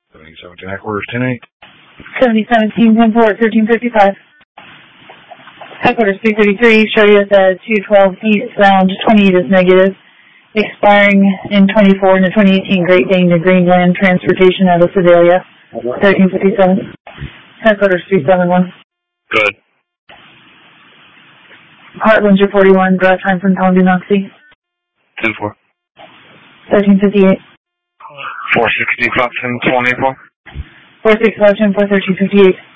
7017 headquarters 108. 7017 10-4 1355. Headquarters 333, show you at the 212 eastbound, 28 is negative. Expiring in 24 in the 2018 Great Dane to Greenland transportation out of Sedalia, 1357. Headquarters 371. Good. Heartland 41, drive time from Tom Dunoxie. 10-4. 1358. 465 1024. 465 10-4 1358.